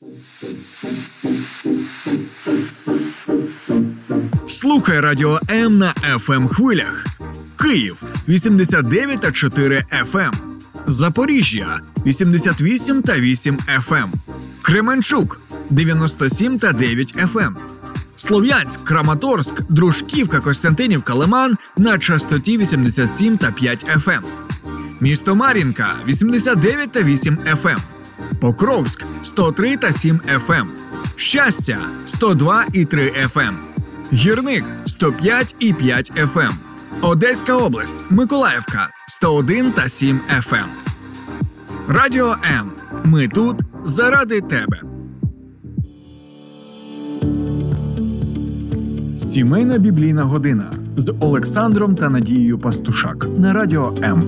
Слухай Радіо М на FM хвилях. Київ 89,4 FM. Запоріжжя 88,8 FM. Кременчук 97,9 FM. Слов'янськ, Краматорськ, Дружківка, Костянтинівка, Лиман на частоті 87,5 FM. Місто Мар'їнка 89,8 FM. Покровськ 103,7 FM. Щастя 102,3 FM. Гірник 105,5 FM. Одеська область, Миколаївка 101,7 FM. Радіо М. Ми тут заради тебе. Сімейна біблійна година з Олександром та Надією Пастушак на Радіо М.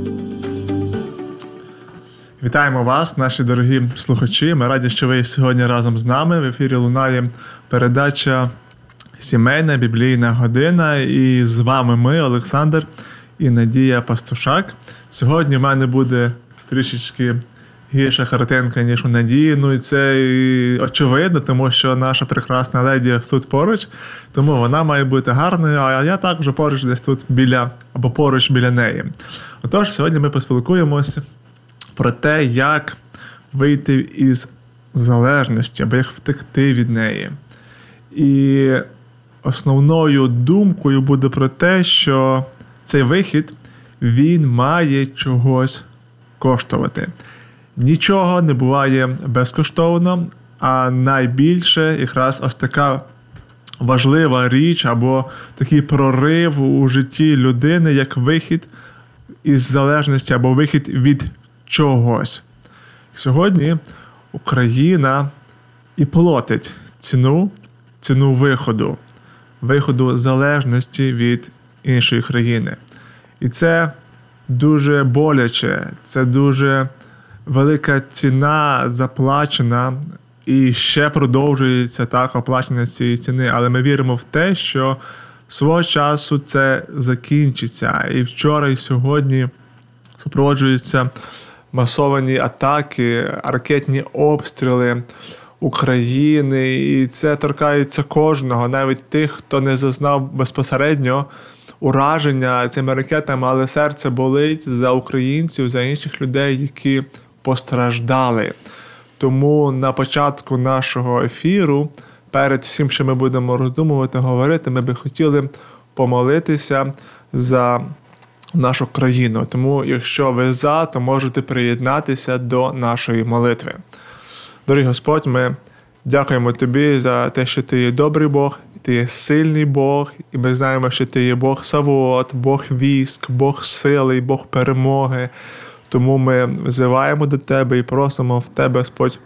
Вітаємо вас, наші дорогі слухачі. Ми раді, що ви сьогодні разом з нами. В ефірі лунає передача «Сімейна біблійна година». І з вами ми, Олександр і Надія Пастушак. Сьогодні в мене буде трішечки гірша картинка, ніж у Надії. Ну і це очевидно, тому що наша прекрасна леді тут поруч. Тому вона має бути гарною, а я також поруч десь тут поруч біля неї. Отож, сьогодні ми поспілкуємося про те, як вийти із залежності, або як втекти від неї. І основною думкою буде про те, що цей вихід, він має чогось коштувати. Нічого не буває безкоштовно, а найбільше якраз ось така важлива річ або такий прорив у житті людини, як вихід із залежності або вихід від чогось. Сьогодні Україна і платить ціну виходу залежності від іншої країни. І це дуже боляче, це дуже велика ціна заплачена, і ще продовжується так оплачення цієї ціни. Але ми віримо в те, що свого часу це закінчиться. І вчора, і сьогодні супроводжуються масовані атаки, ракетні обстріли України, і це торкається кожного, навіть тих, хто не зазнав безпосередньо ураження цими ракетами, але серце болить за українців, за інших людей, які постраждали. Тому на початку нашого ефіру, перед всім, що ми будемо роздумувати, говорити, ми би хотіли помолитися за нашу країну. Тому, якщо ви за, то можете приєднатися до нашої молитви. Дорогий Господь, ми дякуємо Тобі за те, що Ти є добрий Бог, Ти є сильний Бог, і ми знаємо, що Ти є Бог Савоот, Бог військ, Бог сили, Бог перемоги. Тому ми взиваємо до Тебе і просимо в Тебе, Господь,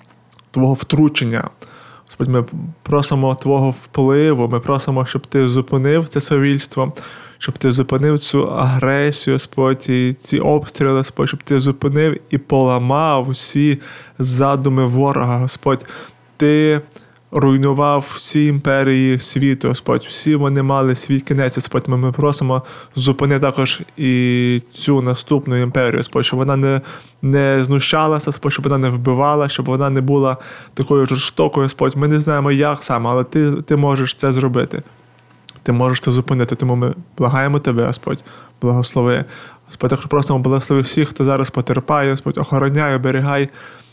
Твого втручення. Господь, ми просимо Твого впливу, ми просимо, щоб Ти зупинив це свавільство, щоб Ти зупинив цю агресію, Господь, і ці обстріли, Господь, щоб Ти зупинив і поламав всі задуми ворога, Господь. Ти руйнував всі імперії світу, Господь. Всі вони мали свій кінець, Господь. Ми просимо зупини також і цю наступну імперію, Господь, щоб вона не знущалася, Господь, щоб вона не вбивала, щоб вона не була такою жорстокою, Господь. Ми не знаємо, як саме, але Ти можеш це зробити. Ти можеш це зупинити, тому ми благаємо Тебе, Господь, благослови. Господь, також просимо благослови всіх, хто зараз потерпає, Господь, охороняй, оберігай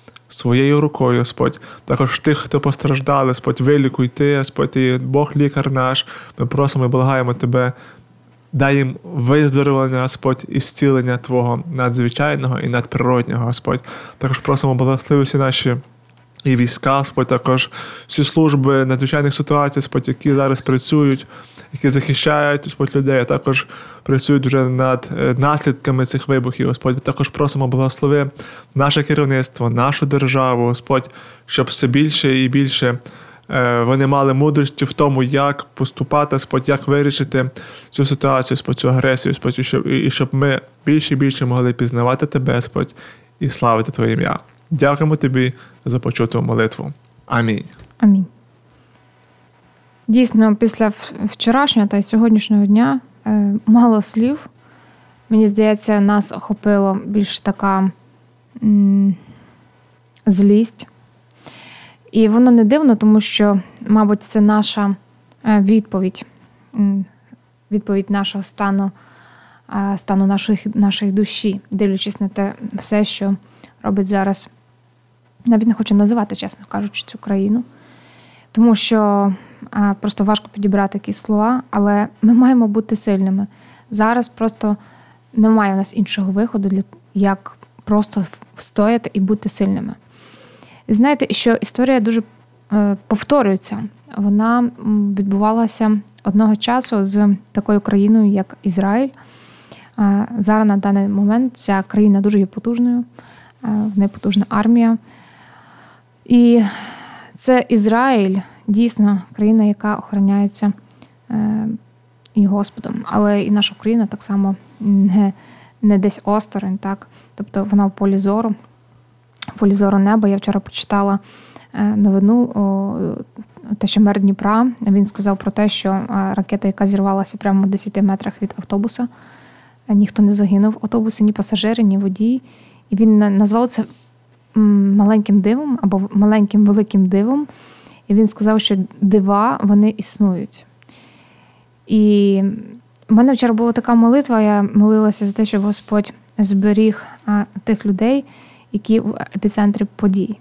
своєю рукою, Господь. Також тих, хто постраждали, Господь, вилікуй Ти, Господь, Ти Бог лікар наш. Ми просимо і благаємо Тебе, дай їм виздоровлення, Господь, і зцілення Твого надзвичайного і надприроднього, Господь. Також просимо благослови всі наші і війська, Господь, також всі служби надзвичайних ситуацій, Господь, які зараз працюють, які захищають, Господь, людей, а також працюють вже над наслідками цих вибухів, Господь. Також просимо благослови наше керівництво, нашу державу, Господь, щоб все більше і більше вони мали мудрості в тому, як поступати, Господь, як вирішити цю ситуацію, Господь, цю агресію, Господь, і щоб ми більше і більше могли пізнавати Тебе, Господь, і славити Твоє ім'я. Дякуємо Тобі за почуту молитву. Амінь. Амінь. Дійсно, після вчорашнього та й сьогоднішнього дня мало слів. Мені здається, нас охопило більш така злість. І воно не дивно, тому що, мабуть, це наша відповідь нашого стану нашої душі, дивлячись на те все, що робить зараз. Навіть не хочу називати, чесно кажучи, цю країну. Тому що просто важко підібрати якісь слова, але ми маємо бути сильними. Зараз просто немає у нас іншого виходу, як просто встояти і бути сильними. І знаєте, що історія дуже повторюється. Вона відбувалася одного часу з такою країною, як Ізраїль. Зараз на даний момент ця країна дуже є потужною, в неї потужна армія. І це Ізраїль, дійсно, країна, яка охороняється і Господом. Але і наша Україна так само не десь осторонь, так? Тобто вона в полі зору неба. Я вчора прочитала новину, те, що мер Дніпра, він сказав про те, що ракета, яка зірвалася прямо в 10 метрах від автобуса, ніхто не загинув в автобусі, ні пасажири, ні водій. І він назвав це маленьким дивом або маленьким великим дивом. І він сказав, що дива, вони існують. І в мене вчора була така молитва, я молилася за те, щоб Господь зберіг тих людей, які в епіцентрі подій.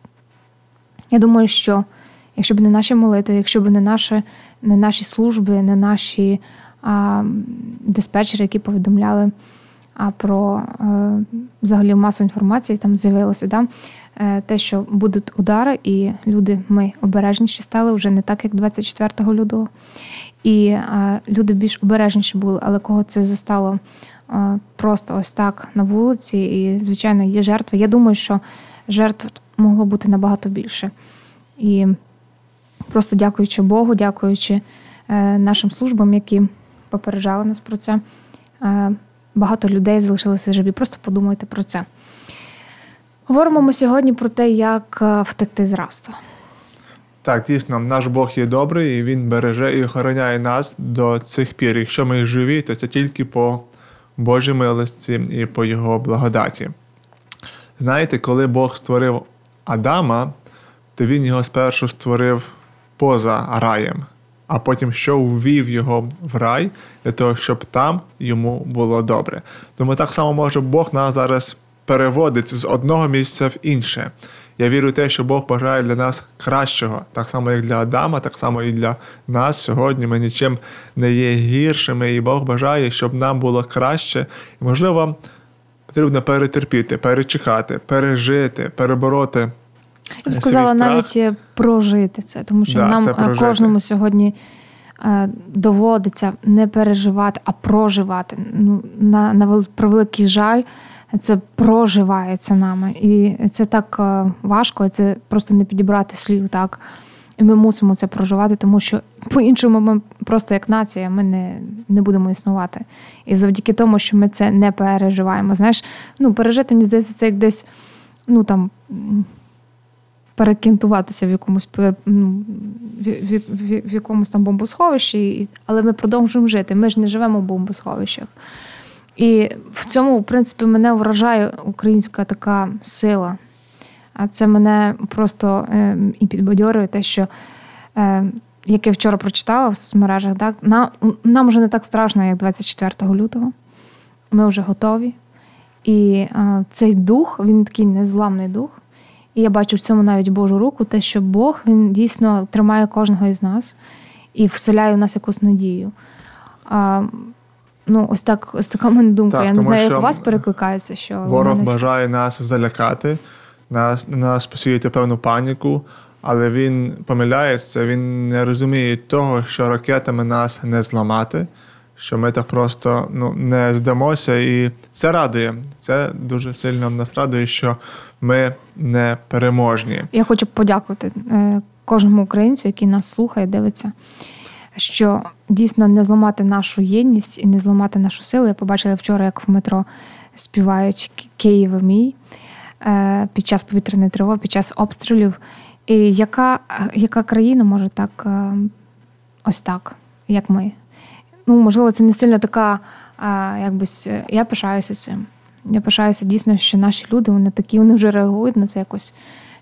Я думаю, що якщо б не наші молитви, якщо б не наші служби, не наші диспетчери, які повідомляли про взагалі масу інформації, там з'явилося, те, що будуть удари, і ми обережніші стали, вже не так, як 24 лютого. І люди більш обережніші були, але кого це застало просто ось так на вулиці, і, звичайно, є жертви. Я думаю, що жертв могло бути набагато більше. І просто дякуючи Богу, дякуючи нашим службам, які попереджали нас про це, багато людей залишилися живі. Просто подумайте про це. Говоримо ми сьогодні про те, як втекти з рабства. Так, дійсно, наш Бог є добрий, і Він береже і охороняє нас до цих пір. Якщо ми живі, то це тільки по Божій милості і по Його благодаті. Знаєте, коли Бог створив Адама, то Він його спершу створив поза раєм, а потім що ввів його в рай, для того, щоб там йому було добре. Тому так само може Бог нас зараз переводить з одного місця в інше. Я вірю в те, що Бог бажає для нас кращого, так само, як для Адама, так само і для нас сьогодні. Ми нічим не є гіршими, і Бог бажає, щоб нам було краще. І, можливо, потрібно перетерпіти, перечекати, пережити, перебороти. Я б сказала, навіть прожити це, тому що нам кожному сьогодні доводиться не переживати, а проживати. На превеликий жаль, це проживається нами. І це так важко, і це просто не підібрати слів, так. І ми мусимо це проживати, тому що по-іншому ми просто як нація, ми не будемо існувати. І завдяки тому, що ми це не переживаємо. Знаєш, пережити, мені здається, це як десь, перекінтуватися в якомусь там бомбосховищі, але ми продовжуємо жити. Ми ж не живемо в бомбосховищах. І в цьому, в принципі, мене вражає українська така сила. А це мене просто і підбадьорює те, що, як я вчора прочитала в соцмережах, так, нам вже не так страшно, як 24 лютого. Ми вже готові. І цей дух, він такий незламний дух. І я бачу в цьому навіть Божу руку, те, що Бог, він дійсно тримає кожного із нас і вселяє в нас якусь надію. Ось така в мене думка. Я не знаю, як у вас перекликається. Що ворог бажає нас залякати, нас посіяти певну паніку, але він помиляється, він не розуміє того, що ракетами нас не зламати, що ми так просто не здамося, і це радує. Це дуже сильно нас радує, що ми не переможні. Я хочу подякувати кожному українцю, який нас слухає, дивиться, що дійсно не зламати нашу єдність і не зламати нашу силу. Я побачила вчора, як в метро співають «Київ мій» під час повітряної тривоги, під час обстрілів. І яка країна може так, ось так, як ми? Можливо, це не сильно така, я пишаюся цим. Я пишаюся дійсно, що наші люди, вони такі, вони вже реагують на це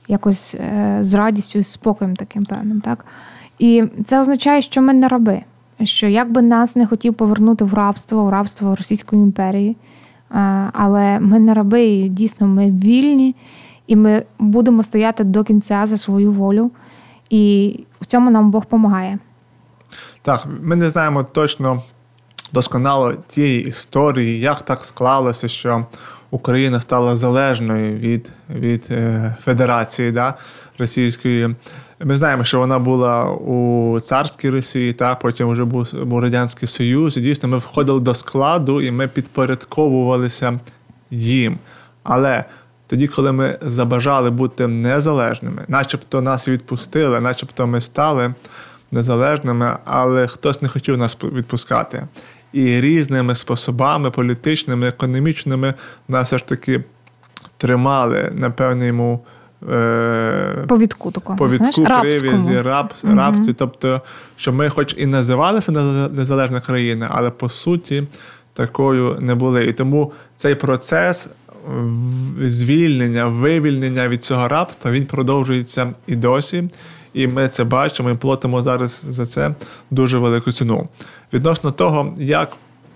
якось з радістю і спокоєм таким певним. Так? І це означає, що ми не раби, що як би нас не хотів повернути в рабство Російської імперії, але ми не раби, і дійсно ми вільні, і ми будемо стояти до кінця за свою волю, і в цьому нам Бог допомагає. Так, ми не знаємо точно досконало тієї історії, як так склалося, що Україна стала залежною від Федерації, да, Російської. Ми знаємо, що вона була у царській Росії, так, потім вже був Радянський Союз. І дійсно ми входили до складу і ми підпорядковувалися їм. Але тоді, коли ми забажали бути незалежними, начебто нас відпустили, начебто ми стали незалежними, але хтось не хотів нас відпускати. І різними способами, політичними, економічними, нас все ж таки тримали на певному повідку такому, прив'язі, рабстві. Тобто, що ми хоч і називалися незалежна країна, але по суті такою не були. І тому цей процес звільнення, вивільнення від цього рабства, він продовжується і досі. І ми це бачимо, і платимо зараз за це дуже велику ціну. Відносно того, як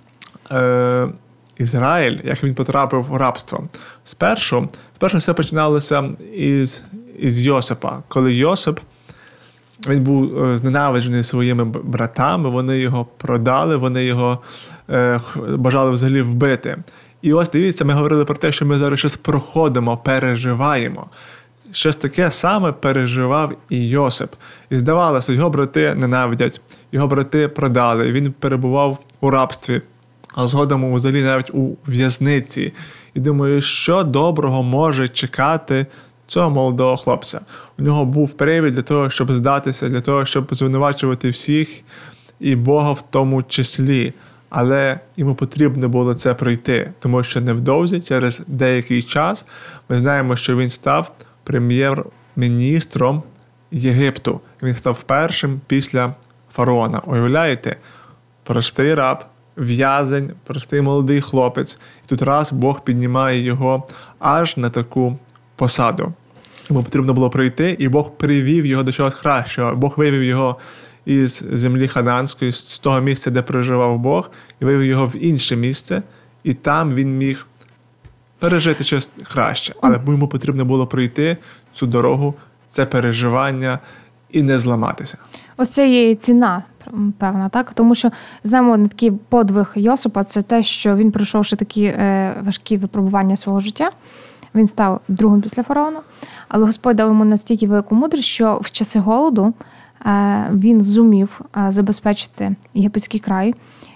Ізраїль, як він потрапив в рабство. Спершу все починалося із Йосипа. Коли Йосип, він був зненавиджений своїми братами, вони його продали, вони його бажали взагалі вбити. І ось дивіться, ми говорили про те, що ми зараз щось проходимо, переживаємо. Щось таке саме переживав і Йосип. І здавалося, його брати ненавидять, його брати продали, він перебував у рабстві, а згодом взагалі навіть у в'язниці. І думаю, що доброго може чекати цього молодого хлопця. У нього був привід для того, щоб здатися, для того, щоб звинувачувати всіх, і Бога в тому числі. Але йому потрібно було це пройти, тому що невдовзі, через деякий час, ми знаємо, що він став прем'єр-міністром Єгипту. Він став першим після фараона. Уявляєте? Простий раб, в'язень, простий молодий хлопець. І тут раз Бог піднімає його аж на таку посаду. Йому потрібно було пройти, і Бог привів його до чогось кращого. Бог вивів його із землі Ханаанської, з того місця, де проживав Бог, і вивів його в інше місце, і там він міг пережити щось краще. Але йому потрібно було пройти цю дорогу, це переживання і не зламатися. Ось це є ціна, певна, так? Тому що, знаємо, такий подвиг Йосипа – це те, що він пройшовши такі важкі випробування свого життя, він став другим після фараона, але Господь дав йому настільки велику мудрість, що в часи голоду він зумів забезпечити єгипетський край.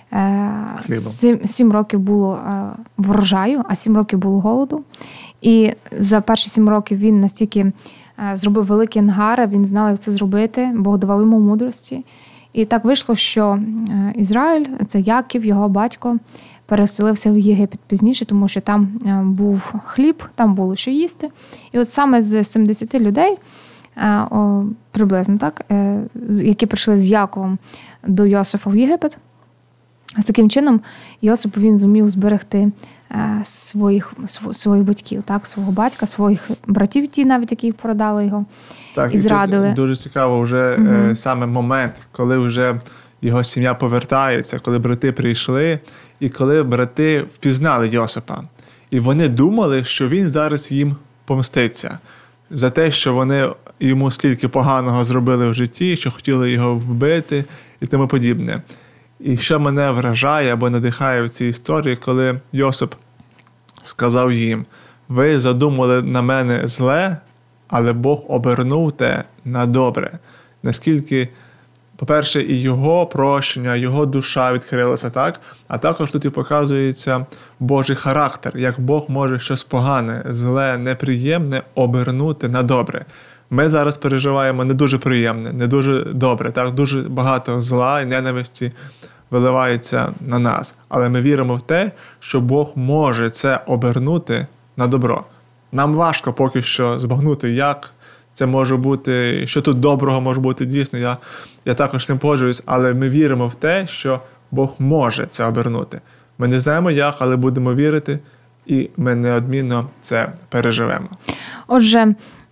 7 років було врожаю, а 7 років було голоду. І за перші 7 років він настільки зробив великі ангари, він знав, як це зробити, Бог давав йому мудрості. І так вийшло, що Ізраїль, це Яків, його батько, переселився в Єгипет пізніше, тому що там був хліб, там було що їсти. І от саме з 70 людей, приблизно так, які прийшли з Яковом до Йосифа в Єгипет, з таким чином Йосип він зумів зберегти своїх батьків, так, свого батька, своїх братів, ті навіть, які продали його, так, і зрадили. Тут дуже цікаво вже саме момент, коли вже його сім'я повертається, коли брати прийшли, і коли брати впізнали Йосипа. І вони думали, що він зараз їм помститься за те, що вони йому скільки поганого зробили в житті, що хотіли його вбити і тому подібне. І що мене вражає або надихає в цій історії, коли Йосип сказав їм: ви задумали на мене зле, але Бог обернув те на добре. Наскільки, по-перше, і його прощення, його душа відкрилася, так? А також тут і показується Божий характер, як Бог може щось погане, зле, неприємне обернути на добре. Ми зараз переживаємо не дуже приємне, не дуже добре, так? Дуже багато зла і ненависті виливається на нас. Але ми віримо в те, що Бог може це обернути на добро. Нам важко поки що збагнути, як це може бути, що тут доброго може бути дійсно. Я також з цим погоджуюсь, але ми віримо в те, що Бог може це обернути. Ми не знаємо як, але будемо вірити, і ми неодмінно це переживемо. Отже,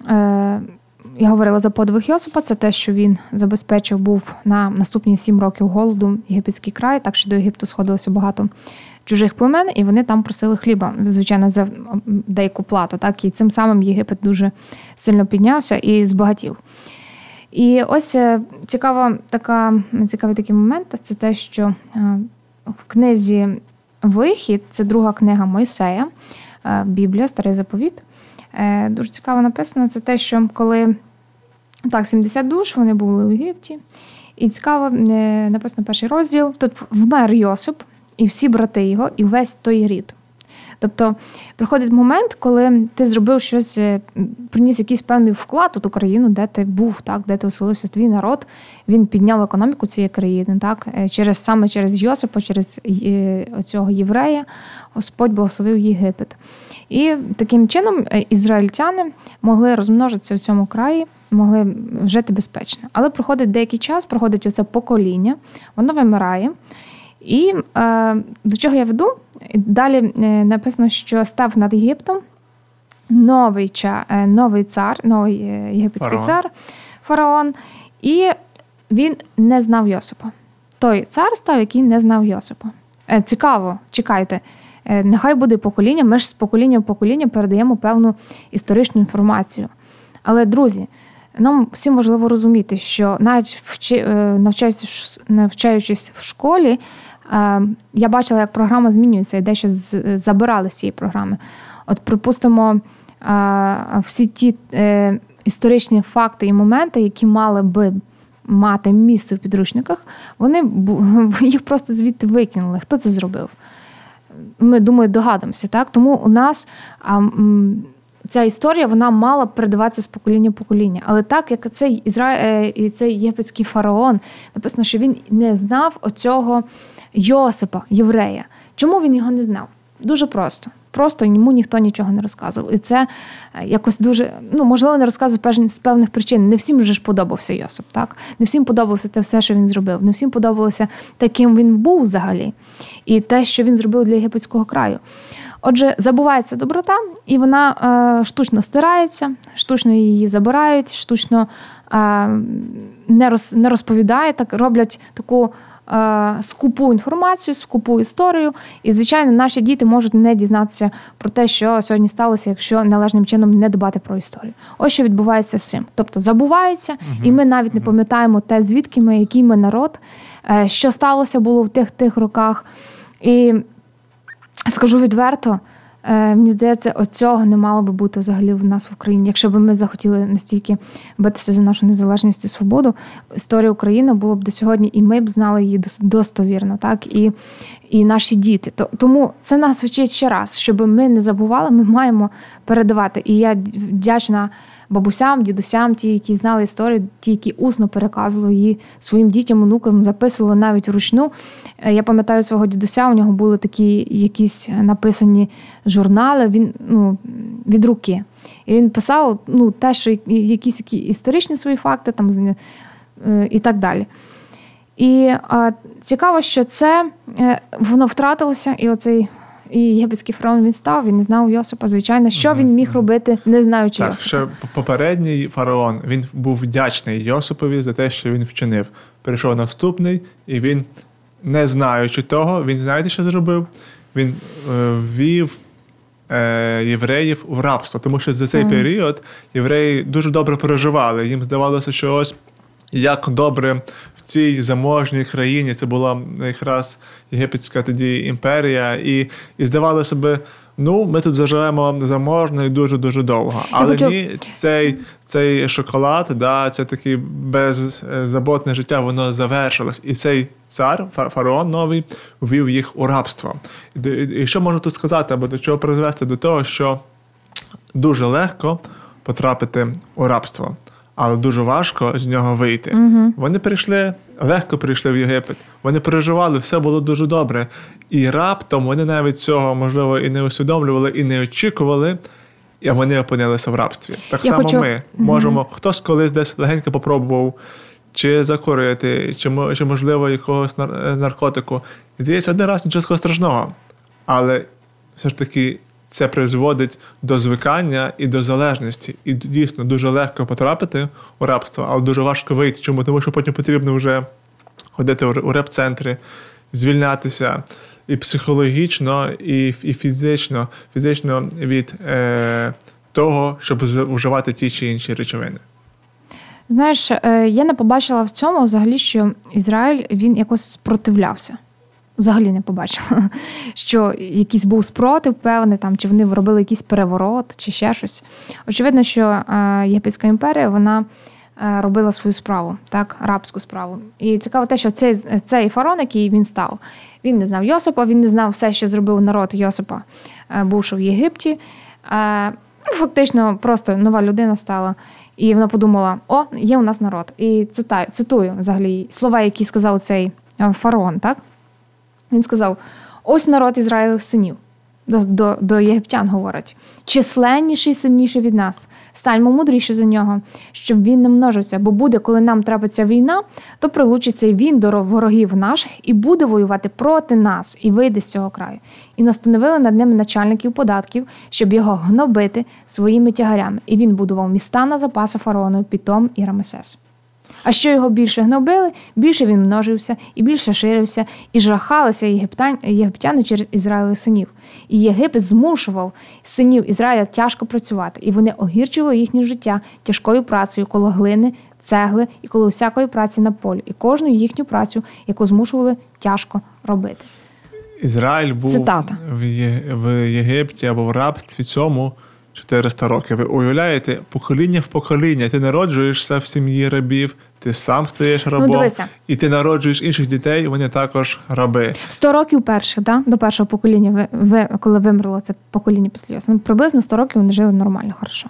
я говорила за подвиг Йосипа, це те, що він забезпечив був на наступні 7 років голоду єгипетський край, так що до Єгипту сходилося багато чужих племен, і вони там просили хліба, звичайно, за деяку плату. Так? І цим самим Єгипет дуже сильно піднявся і збагатів. І ось цікавий такий момент, це те, що в книзі «Вихід», це друга книга Мойсея, Біблія, Старий Заповіт, дуже цікаво написано, це те, що коли 70 душ, вони були у Єгипті, і цікаво, написано перший розділ, тут вмер Йосип, і всі брати його, і весь той рід. Тобто приходить момент, коли ти зробив щось, приніс якийсь певний вклад у ту країну, де ти був, так, де ти оселився, твій народ, він підняв економіку цієї країни, так, саме через Йосипа, через цього єврея, Господь благословив Єгипет. І таким чином ізраїльтяни могли розмножитися в цьому краї, могли жити безпечно. Але проходить деякий час, проходить оце покоління, воно вимирає. І до чого я веду? Далі написано, що став над Єгиптом новий цар, новий єгипетський цар, фараон, і він не знав Йосипа. Той цар став, який не знав Йосипа. Цікаво, чекайте, нехай буде покоління, ми ж з покоління в покоління передаємо певну історичну інформацію. Але, друзі, нам всім важливо розуміти, що навіть навчаючись в школі, я бачила, як програма змінюється, і дещо забирали з цієї програми. От, припустимо, всі ті історичні факти і моменти, які мали би мати місце в підручниках, їх просто звідти викинули. Хто це зробив? Ми, думаю, догадуємося, так? Тому у нас ця історія, вона мала передаватися з покоління в покоління. Але так, як цей єгипетський фараон, написано, що він не знав оцього Йосипа, єврея. Чому він його не знав? Дуже просто. Просто йому ніхто нічого не розказував. І це якось дуже, можливо, не розказував з певних причин. Не всім же ж подобався Йосип, так? Не всім подобалося те все, що він зробив. Не всім подобалося те, ким він був взагалі. І те, що він зробив для єгипетського краю. Отже, забувається доброта, і вона штучно стирається, штучно її забирають, штучно не розповідає, так роблять таку скупу інформацію, скупу історію. І, звичайно, наші діти можуть не дізнатися про те, що сьогодні сталося, якщо належним чином не дбати про історію. Ось що відбувається з цим. Тобто забувається, і ми навіть не пам'ятаємо те, звідки ми, який ми народ, що сталося було в тих роках. І скажу відверто, мені здається, оцього не мало би бути взагалі в нас в Україні. Якщо б ми захотіли настільки битися за нашу незалежність і свободу, історія України була б до сьогодні, і ми б знали її достовірно, так? І наші діти. Тому це нас вчить ще раз, щоб ми не забували, ми маємо передавати. І я вдячна бабусям, дідусям, ті, які знали історію, ті, які усно переказували її своїм дітям, онукам, записували навіть вручну. Я пам'ятаю свого дідуся, у нього були такі якісь написані журнали від руки. І він писав те, що якісь історичні свої факти там, і так далі. І цікаво, що це воно втратилося, і оцей єгипетський фараон він став, він не знав Йосипа, звичайно. Що він міг робити, не знаючи Йосипа? Так, ще попередній фараон, він був вдячний Йосипові за те, що він вчинив. Прийшов наступний, і він, не знаючи того, він, знаєте, що зробив? Він ввів євреїв у рабство, тому що за цей період євреї дуже добре переживали. Їм здавалося, що ось як добре в цій заможній країні, це була якраз єгипетська тоді імперія, і здавалося би, ми тут заживемо заможно і дуже-дуже довго. Але ні, цей шоколад, це таке беззаботне життя, воно завершилось. І цей цар, фараон новий, ввів їх у рабство. І що можна тут сказати, або до чого призвести? До того, що дуже легко потрапити у рабство, але дуже важко з нього вийти. Вони легко прийшли в Єгипет, вони переживали, все було дуже добре. І раптом вони навіть цього, можливо, і не усвідомлювали, і не очікували, і вони опинилися в рабстві. Так само ми можемо, хтось колись десь легенько попробував чи закурити, чи можливо, якогось наркотику. І здається, один раз нічого страшного. Але все ж таки це призводить до звикання і до залежності. І дійсно дуже легко потрапити у рабство, але дуже важко вийти. Чому? Тому що потім потрібно вже ходити у реп-центри, звільнятися і психологічно, і фізично від того, щоб вживати ті чи інші речовини. Знаєш, я не побачила в цьому взагалі, що Ізраїль, він якось спротивлявся. Взагалі не побачила, що якийсь був спротив певний, там, чи вони робили якийсь переворот, чи ще щось. Очевидно, що Єгипетська імперія, вона робила свою справу, так, рабську справу. І цікаво те, що цей фараон, який він став, він не знав Йосипа, він не знав все, що зробив народ Йосипа, бувши в Єгипті. Фактично, просто нова людина стала. І вона подумала, є у нас народ. І цитую взагалі слова, які сказав цей фараон, так? Він сказав, ось народ Ізраїлевих синів. До єгиптян говорить. Численніший, сильніший від нас. Станьмо мудріші за нього, щоб він не множився. Бо буде, коли нам трапиться війна, то прилучиться й він до ворогів наших і буде воювати проти нас і вийде з цього краю. І настановили над ними начальників податків, щоб його гнобити своїми тягарями. І він будував міста на запаси фараону Пітом і Рамесес. А що його більше гнобили, більше він множився і більше ширився, і жахалися єгиптяни через Ізраїлевих синів. І Єгипет змушував синів Ізраїля тяжко працювати, і вони огірчували їхнє життя тяжкою працею коло глини, цегли і коло всякої праці на полі, і кожну їхню працю, яку змушували тяжко робити. Ізраїль був Цитата. в Єгипті або в рабстві цьому 400 років. Ви уявляєте, покоління в покоління. Ти народжуєшся в сім'ї рабів, ти сам стаєш рабом, і ти народжуєш інших дітей, вони також раби. 100 років перших, да? До першого покоління, коли вимерло це покоління після Йосипа. Приблизно 100 років вони жили нормально, хорошо.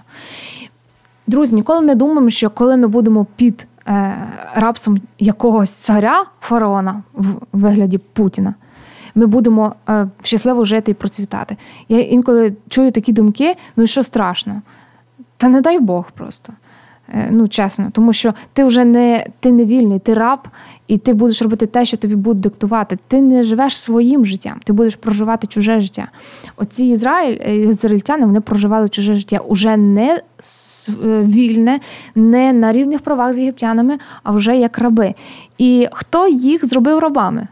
Друзі, ніколи не думаємо, що коли ми будемо під рабством якогось царя, фараона, в вигляді Путіна, ми будемо щасливо жити і процвітати. Я інколи чую такі думки, і що страшно? Та не дай Бог просто. Чесно. Тому що ти вже не вільний, ти раб, і ти будеш робити те, що тобі будуть диктувати. Ти не живеш своїм життям, ти будеш проживати чуже життя. Оці ізраїльтяни, вони проживали чуже життя уже не вільне, не на рівних правах з єгиптянами, а вже як раби. І хто їх зробив рабами?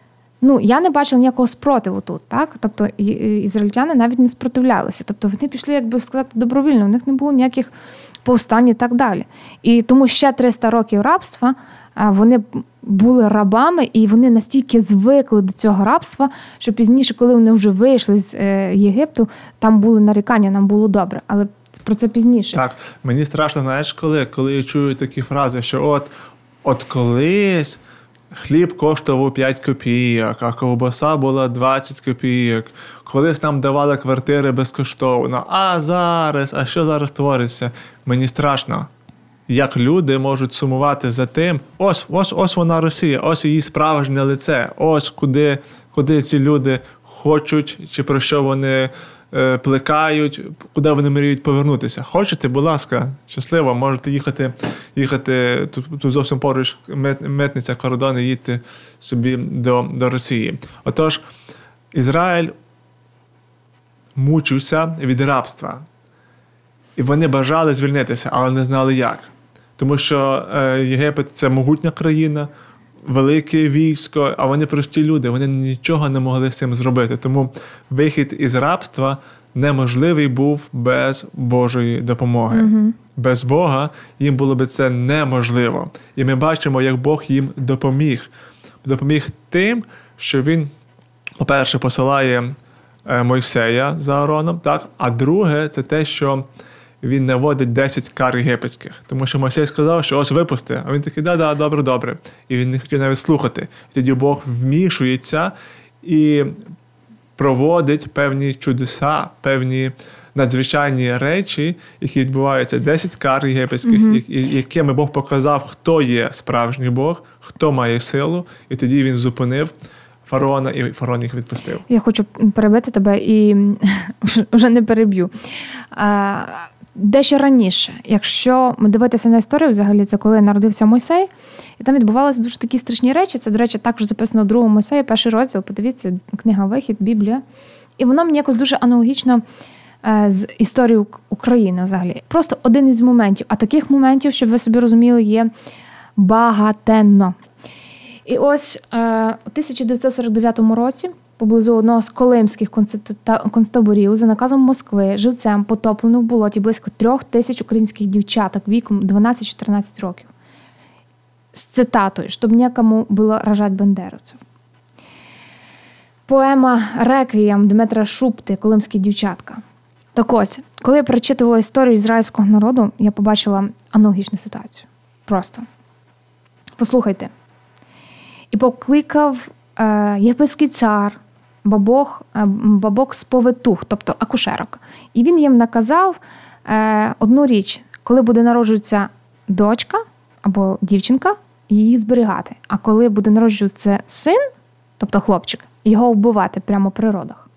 Я не бачила ніякого спротиву тут, так? Тобто ізраїльтяни навіть не спротивлялися. Тобто вони пішли, як би сказати, добровільно, у них не було ніяких повстань і так далі. І тому ще 300 років рабства вони були рабами, і вони настільки звикли до цього рабства, що пізніше, коли вони вже вийшли з Єгипту, там були нарікання, нам було добре. Але про це пізніше. Так, мені страшно, знаєш, коли я чую такі фрази, що от колись хліб коштував 5 копійок, а ковбаса була 20 копійок. Колись нам давали квартири безкоштовно. А що зараз твориться? Мені страшно. Як люди можуть сумувати за тим, ось вона Росія, ось її справжнє лице, ось куди ці люди хочуть, чи про що вони плекають, куди вони мріють повернутися. Хочете, будь ласка, щасливо, можете їхати тут зовсім поруч митниця, кордони, їдьте собі до Росії. Отож, Ізраїль мучився від рабства. І вони бажали звільнитися, але не знали як. Тому що Єгипет – це могутня країна, велике військо, а вони прості люди, вони нічого не могли з цим зробити. Тому вихід із рабства неможливий був без Божої допомоги. Угу. Без Бога їм було б це неможливо. І ми бачимо, як Бог їм допоміг. Допоміг тим, що він, по-перше, посилає Мойсея за Аароном, так? А друге – це те, що він наводить 10 кар єгипетських. Тому що Мойсей сказав, що ось випусти. А він такий, да, добре. І він не хотів навіть слухати. І тоді Бог вмішується і проводить певні чудеса, певні надзвичайні речі, які відбуваються. 10 кар єгипетських, якими Бог показав, хто є справжній Бог, хто має силу. І тоді він зупинив фараона, і фараон їх відпустив. Я хочу перебити тебе і вже не переб'ю. Дещо раніше, якщо ми дивитися на історію, взагалі, це коли народився Мойсей, і там відбувалися дуже такі страшні речі. Це, до речі, також записано в 2 Мойсеї, 1 розділ, подивіться, книга «Вихід», Біблія. І воно мені якось дуже аналогічно з історією України взагалі. Просто один із моментів. А таких моментів, щоб ви собі розуміли, є багатенно. І ось у 1949 році поблизу одного з колимських концтаборів за наказом Москви живцем потоплено в болоті близько 3000 українських дівчаток віком 12-14 років. З цитатою, щоб нікому було рожать бандеровців. Поема «Реквієм» Дмитра Шупти «Колимські дівчатка». Так ось, коли я перечитувала історію ізраїльського народу, я побачила аналогічну ситуацію. Просто. Послухайте. І покликав єгипетський цар, бабок з повитух, тобто акушерок. І він їм наказав одну річ. Коли буде народжуватися дочка або дівчинка, її зберігати. А коли буде народжуватися син, тобто хлопчик, його вбивати прямо при родах.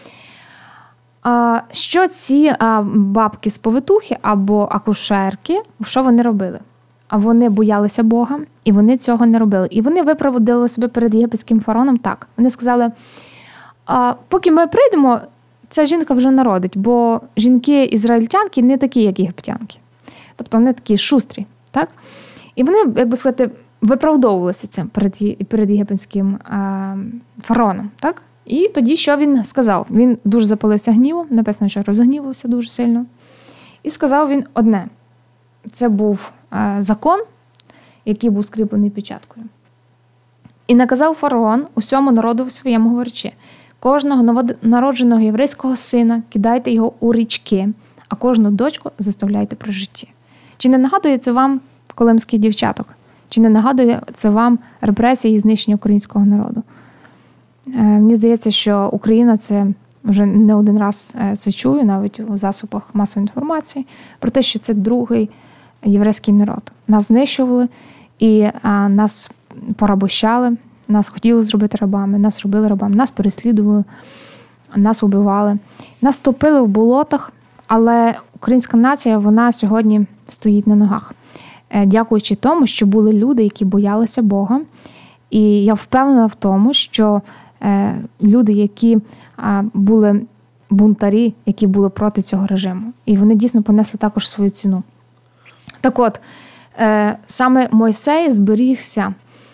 Що ці бабки з повитухи або акушерки, що вони робили? А вони боялися Бога, і вони цього не робили. І вони виправдали себе перед єгипетським фараоном так. Вони сказали, поки ми прийдемо, ця жінка вже народить, бо жінки-ізраїльтянки не такі, як єгиптянки. Тобто вони такі шустрі. Так? І вони, як би сказати, виправдовувалися цим перед єгипетським фараоном. Так? І тоді що він сказав? Він дуже запалився гнівом, написано, що розгнівався дуже сильно. І сказав він одне. Це був закон, який був скріплений печаткою. І наказав фараон усьому народу своєму говорячи: кожного новонародженого єврейського сина кидайте його у річки, а кожну дочку заставляйте при житті. Чи не нагадує це вам колимських дівчаток? Чи не нагадує це вам репресії і знищення українського народу? Мені здається, що Україна це вже не один раз це чую, навіть у засобах масової інформації, про те, що це другий єврейський народ. Нас знищували і нас порабощали, нас хотіли зробити рабами, нас робили рабами, нас переслідували, нас убивали, нас топили в болотах, але українська нація, вона сьогодні стоїть на ногах. Дякуючи тому, що були люди, які боялися Бога. І я впевнена в тому, що люди, які були бунтарі, які були проти цього режиму. І вони дійсно понесли також свою ціну. Так от, саме Мойсей зберігся,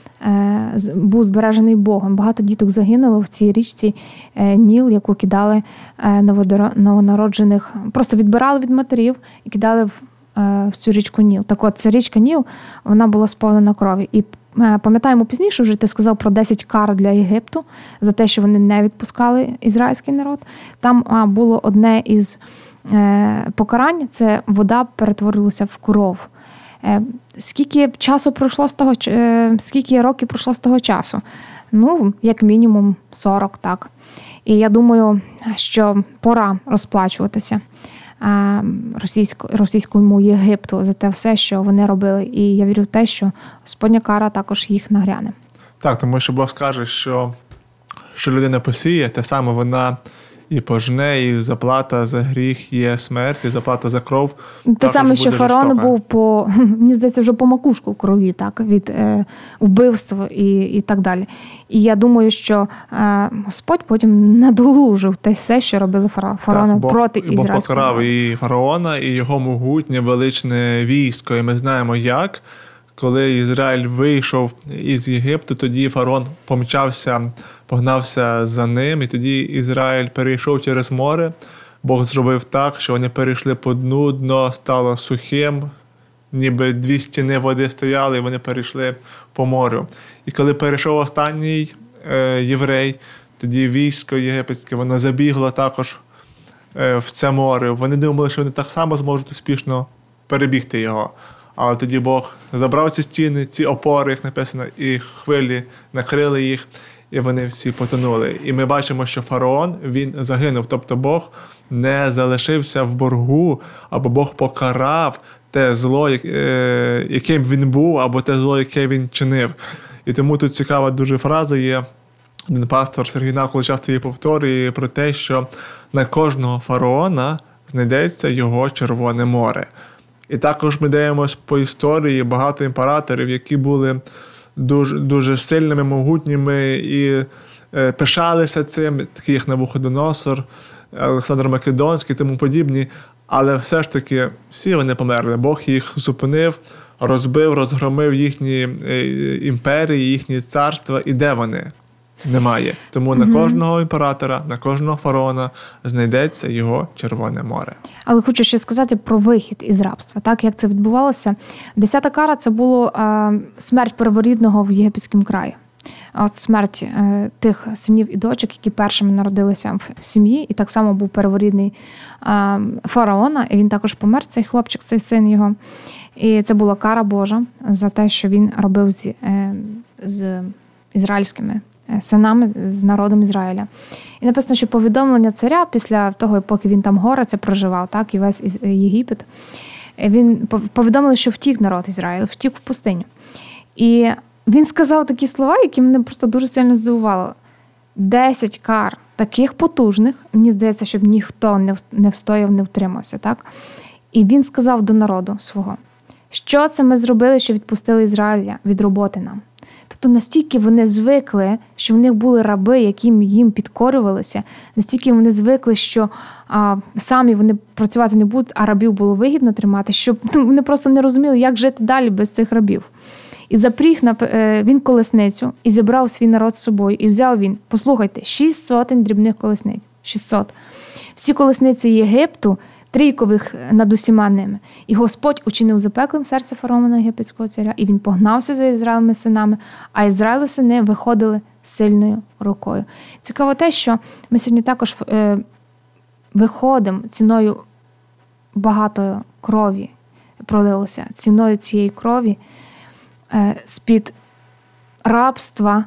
був збережений Богом. Багато діток загинуло в цій річці Ніл, яку кидали новонароджених, просто відбирали від матерів і кидали в цю річку Ніл. Так от, ця річка Ніл, вона була сповнена крові. І пам'ятаємо пізніше, вже ти сказав про 10 кар для Єгипту за те, що вони не відпускали ізраїльський народ. Там було одне із покарань, це вода перетворилася в кров. Скільки часу пройшло з того, скільки років пройшло з того часу? Ну, як мінімум 40, так. І я думаю, що пора розплачуватися російському Єгипту за те все, що вони робили. І я вірю в те, що Господня кара також їх нагряне. Так, тому що Бог скаже, що людина посіє, те саме вона і пожне, і заплата за гріх є смерть, і заплата за кров. Те саме, що фараон був мені здається, вже по макушку в крові, так, від вбивства і так далі. І я думаю, що Господь потім надолужив те все, що робили фараони проти ізраїльського народу. Бог покарав і фараона, і його могутнє величне військо. І ми знаємо, як, коли Ізраїль вийшов із Єгипту, тоді фараон погнався за ним, і тоді Ізраїль перейшов через море. Бог зробив так, що вони перейшли по дну, дно стало сухим, ніби 2 стіни води стояли, і вони перейшли по морю. І коли перейшов останній єврей, тоді військо єгипетське, воно забігло також в це море. Вони думали, що вони так само зможуть успішно перебігти його. Але тоді Бог забрав ці стіни, ці опори, як написано, і хвилі накрили їх, і вони всі потонули. І ми бачимо, що фараон, він загинув. Тобто Бог не залишився в боргу, або Бог покарав те зло, яким він був, або те зло, яке він чинив. І тому тут цікава дуже фраза є. Один пастор Сергій Накол часто її повторює про те, що на кожного фараона знайдеться його Червоне море. І також ми дивимося по історії багато імператорів, які були дуже, дуже сильними, могутніми і пишалися цим, такі як Навуходоносор, Олександр Македонський і тому подібні, але все ж таки всі вони померли. Бог їх зупинив, розбив, розгромив їхні імперії, їхні царства. І де вони? Немає. Тому на кожного імператора, на кожного фараона знайдеться його Червоне море. Але хочу ще сказати про вихід із рабства. Так, як це відбувалося? 10-та кара – це було смерть перворідного в Єгипетському краї. От смерть тих синів і дочок, які першими народилися в сім'ї, і так само був перворідний фараона, і він також помер, цей хлопчик, цей син його. І це була кара Божа за те, що він робив з ізраїльськими синами, з народом Ізраїля. І написано, що повідомлення царя після того, поки він там горе це проживав, так, і весь Єгипет, він повідомили, що втік народ Ізраїлю, втік в пустиню. І він сказав такі слова, які мене просто дуже сильно здивували. 10 кар таких потужних, мені здається, щоб ніхто не встояв, не втримався. Так? І він сказав до народу свого, що це ми зробили, що відпустили Ізраїля від роботи нам. Тобто настільки вони звикли, що в них були раби, яким їм підкорювалися, настільки вони звикли, що самі вони працювати не будуть, а рабів було вигідно тримати, що вони просто не розуміли, як жити далі без цих рабів. І запріг він колесницю, і зібрав свій народ з собою, і взяв він, послухайте, 600 дрібних колесниць, 600. Всі колесниці Єгипту, трійкових над усіма ними. І Господь учинив запеклим серце фараона єгипетського царя, і він погнався за Ізраїлевими синами, а Ізраїлеві сини виходили сильною рукою. Цікаво те, що ми сьогодні також виходимо ціною багато крові, пролилося, ціною цієї крові, з-під рабства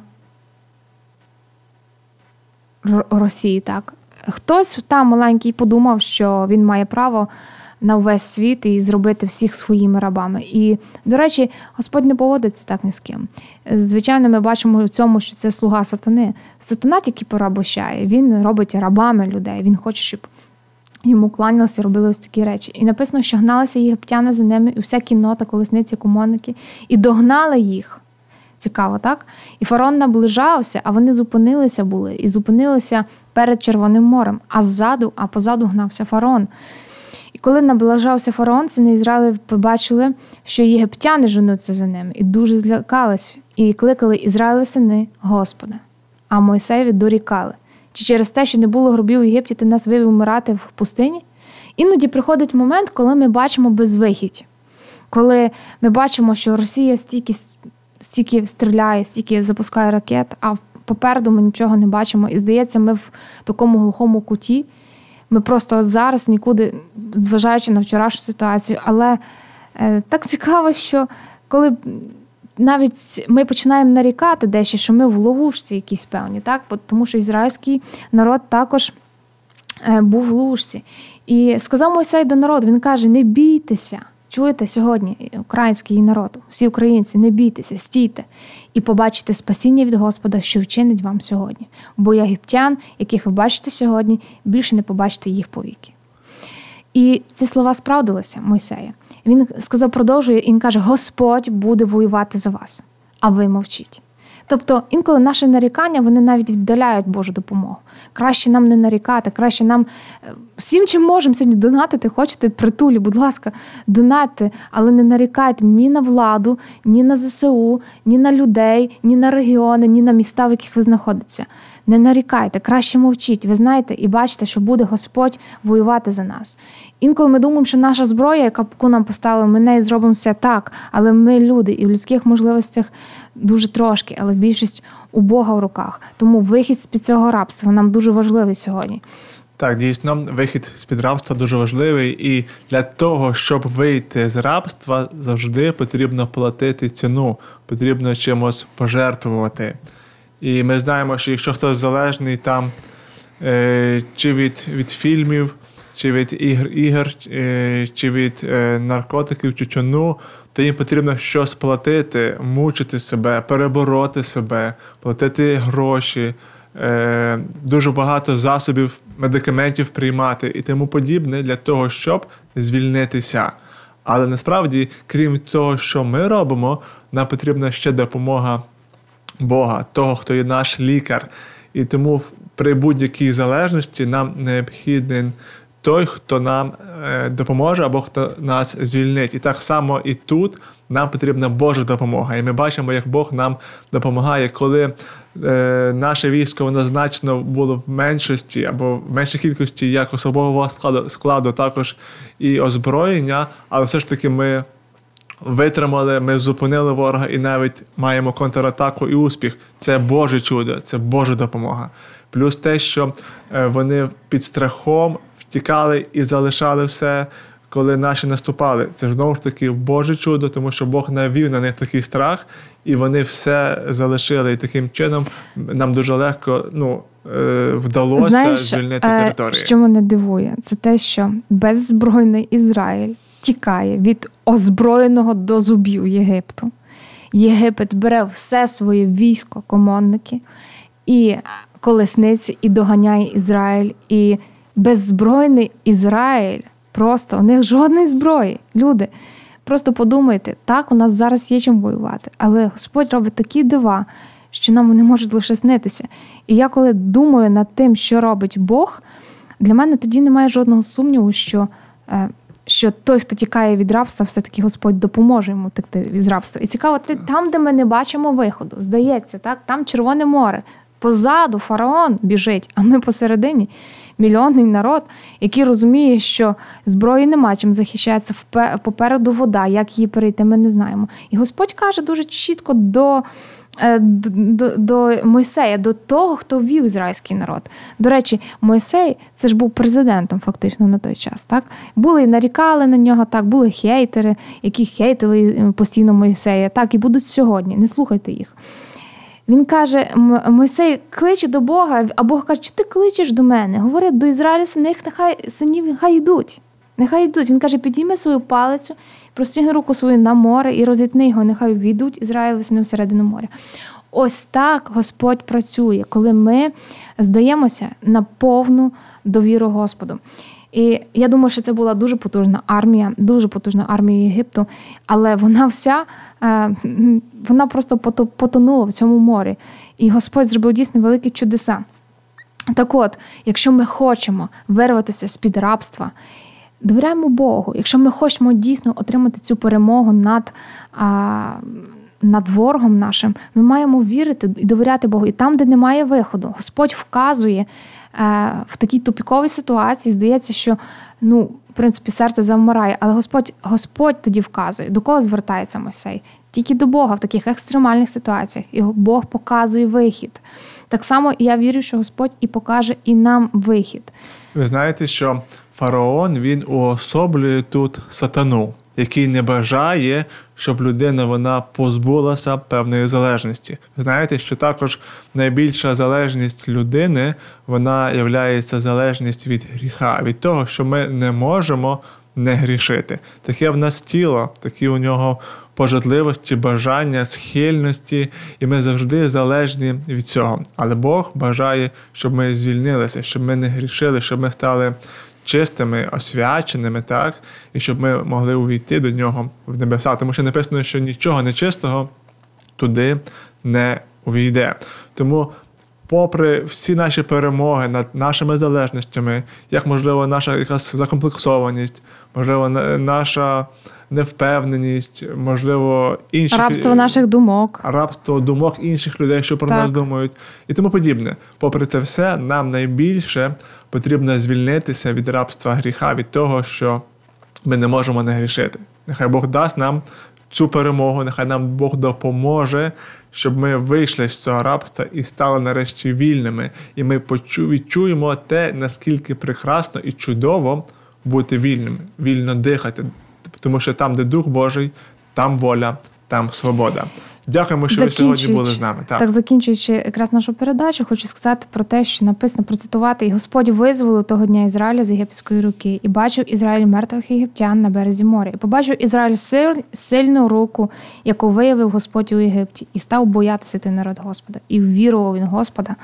Росії, так. Хтось там маленький подумав, що він має право на увесь світ і зробити всіх своїми рабами. І, до речі, Господь не поводиться так ні з ким. Звичайно, ми бачимо в цьому, що це слуга сатани. Сатана тільки порабощає, він робить рабами людей, він хоче, щоб йому кланялися і робили ось такі речі. І написано, що гналися єгиптяни за ними, і вся кіннота, колесниці, кумовники, і догнали їх. Цікаво, так? І фараон наближався, а вони зупинилися були. І зупинилися перед Червоним морем, а позаду гнався фараон. І коли наближався фараон, сини Ізраїля побачили, що єгиптяни женуться за ними, і дуже злякались, і кликали Ізраїлеві сини Господа. А Мойсеєві дорікали. Чи через те, що не було гробів у Єгипті, ти нас вивів вмирати в пустині? Іноді приходить момент, коли ми бачимо безвихідь. Коли ми бачимо, що Росія стільки стріляє, стільки запускає ракет, а попереду ми нічого не бачимо. І здається, ми в такому глухому куті. Ми просто зараз нікуди, зважаючи на вчорашню ситуацію. Але так цікаво, що коли навіть ми починаємо нарікати дещо, що ми в ловушці якісь певні, так? Тому що ізраїльський народ також був в ловушці. І сказав Мойсей до народу, він каже, не бійтеся. Чуєте сьогодні, український народ, всі українці, не бійтеся, стійте і побачите спасіння від Господа, що вчинить вам сьогодні. Бо єгиптян, яких ви бачите сьогодні, більше не побачите їх повіки. І ці слова справдилися Мойсея. Він сказав, продовжує, і він каже, Господь буде воювати за вас, а ви мовчіть. Тобто, інколи наші нарікання, вони навіть віддаляють Божу допомогу. Краще нам не нарікати, краще нам всім, чим можемо сьогодні донатити, хочете притулі, будь ласка, донатьте, але не нарікайте ні на владу, ні на ЗСУ, ні на людей, ні на регіони, ні на міста, в яких ви знаходитеся. Не нарікайте, краще мовчіть. Ви знаєте і бачите, що буде Господь воювати за нас. Інколи ми думаємо, що наша зброя, яку нам поставили, ми нею зробимо все так, але ми люди, і в людських можливостях дуже трошки, але більшість у Бога в руках. Тому вихід з-під цього рабства нам дуже важливий сьогодні. Так, дійсно, вихід з-під рабства дуже важливий. І для того, щоб вийти з рабства, завжди потрібно платити ціну, потрібно чимось пожертвувати. І ми знаємо, що якщо хтось залежний там чи від фільмів, чи від ігор, чи від наркотиків, тютюну, то їм потрібно щось платити, мучити себе, перебороти себе, платити гроші, дуже багато засобів, медикаментів приймати і тому подібне для того, щоб звільнитися. Але насправді, крім того, що ми робимо, нам потрібна ще допомога Бога, того, хто є наш лікар. І тому при будь-якій залежності нам необхідний той, хто нам допоможе або хто нас звільнить. І так само і тут нам потрібна Божа допомога. І ми бачимо, як Бог нам допомагає, коли наше військо воно значно було в меншості або в меншій кількості як особового складу, також і озброєння, але все ж таки ми витримали, ми зупинили ворога і навіть маємо контратаку і успіх. Це Боже чудо, це Божа допомога. Плюс те, що вони під страхом втікали і залишали все, коли наші наступали. Це ж знову ж таки Боже чудо, тому що Бог навів на них такий страх, і вони все залишили. І таким чином нам дуже легко вдалося звільнити територію. Що мене дивує? Це те, що беззбройний Ізраїль тікає від озброєного до зубів Єгипту. Єгипет бере все своє військо, командники, і колесниці, і доганяє Ізраїль. І беззбройний Ізраїль, просто у них жодної зброї. Люди, просто подумайте, так, у нас зараз є чим воювати, але Господь робить такі дива, що нам вони можуть лише снитися. І я коли думаю над тим, що робить Бог, для мене тоді немає жодного сумніву, що той, хто тікає від рабства, все-таки Господь допоможе йому текти від рабства. І цікаво, там, де ми не бачимо виходу, здається, так, там Червоне море, позаду фараон біжить, а ми посередині мільйонний народ, який розуміє, що зброї нема чим захищається, попереду вода, як її перейти, ми не знаємо. І Господь каже дуже чітко до Мойсея, до того, хто ввів ізраїльський народ. До речі, Мойсей, це ж був президентом фактично на той час, так? Були і нарікали на нього, так, були хейтери, які хейтили постійно Мойсея, так, і будуть сьогодні, не слухайте їх. Він каже, Мойсей кличе до Бога, а Бог каже, чи ти кличеш до мене? Говорить до Ізраїля синів, нехай йдуть. Нехай йдуть. Він каже, підійми свою палицю, простягни руку свою на море і розітни його, нехай увійдуть Ізраїль сини всередину моря. Ось так Господь працює, коли ми здаємося на повну довіру Господу. І я думаю, що це була дуже потужна армія Єгипту, але вона просто потонула в цьому морі. І Господь зробив дійсно великі чудеса. Так от, якщо ми хочемо вирватися з-під рабства, довіряємо Богу. Якщо ми хочемо дійсно отримати цю перемогу над ворогом нашим, ми маємо вірити і довіряти Богу. І там, де немає виходу, Господь вказує в такій тупіковій ситуації, здається, що, в принципі, серце завмирає, але Господь тоді вказує. До кого звертається Мойсей? Тільки до Бога в таких екстремальних ситуаціях. І Бог показує вихід. Так само я вірю, що Господь і покаже і нам вихід. Ви знаєте, що фараон, він уособлює тут сатану, який не бажає, щоб людина вона позбулася певної залежності. Ви знаєте, що також найбільша залежність людини, вона являється залежність від гріха, від того, що ми не можемо не грішити. Таке в нас тіло, такі у нього пожадливості, бажання, схильності, і ми завжди залежні від цього. Але Бог бажає, щоб ми звільнилися, щоб ми не грішили, щоб ми стали чистими, освяченими, так? І щоб ми могли увійти до нього в небеса. Тому що написано, що нічого нечистого туди не увійде. Тому, попри всі наші перемоги над нашими залежностями, як, можливо, наша якась закомплексованість, можливо, наша невпевненість, можливо, інші... Рабство думок інших людей, що про нас думають, і тому подібне. Попри це все, нам найбільше потрібно звільнитися від рабства гріха, від того, що ми не можемо не грішити. Нехай Бог дасть нам цю перемогу, нехай нам Бог допоможе, щоб ми вийшли з цього рабства і стали нарешті вільними. І ми відчуємо те, наскільки прекрасно і чудово бути вільними, вільно дихати. Тому що там, де Дух Божий, там воля, там свобода. Дякуємо, що ви сьогодні були з нами. Так, закінчуючи якраз нашу передачу, хочу сказати про те, що написано, процитувати: «І Господь визволив того дня Ізраїля з єгипетської руки, і бачив Ізраїль мертвих єгиптян на березі моря. І побачив Ізраїль сильну руку, яку виявив Господь у Єгипті, і став боятися той народ Господа. І ввірував він Господа,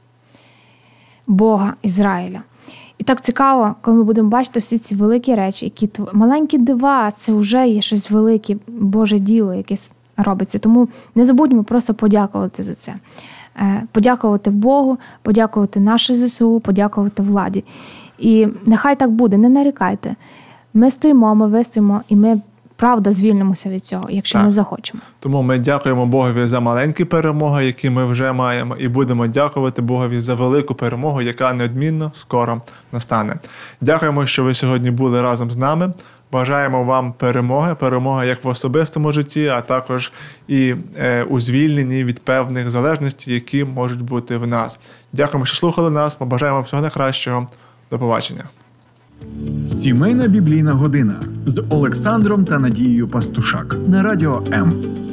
Бога Ізраїля». І так цікаво, коли ми будемо бачити всі ці великі речі, які маленькі дива, це вже є щось велике, Боже діло якесь робиться. Тому не забудьмо просто подякувати за це. подякувати Богу, подякувати нашій ЗСУ, подякувати владі. І нехай так буде, не нарікайте. Ми стоїмо, ми вистоїмо, і ми, правда, звільнимося від цього, якщо ми захочемо. Тому ми дякуємо Богові за маленькі перемоги, які ми вже маємо, і будемо дякувати Богові за велику перемогу, яка неодмінно скоро настане. Дякуємо, що ви сьогодні були разом з нами. Бажаємо вам перемоги як в особистому житті, а також і у звільненні від певних залежностей, які можуть бути в нас. Дякуємо, що слухали нас. Ми бажаємо всього найкращого. До побачення. Сімейна біблійна година з Олександром та Надією Пастушак на Радіо М.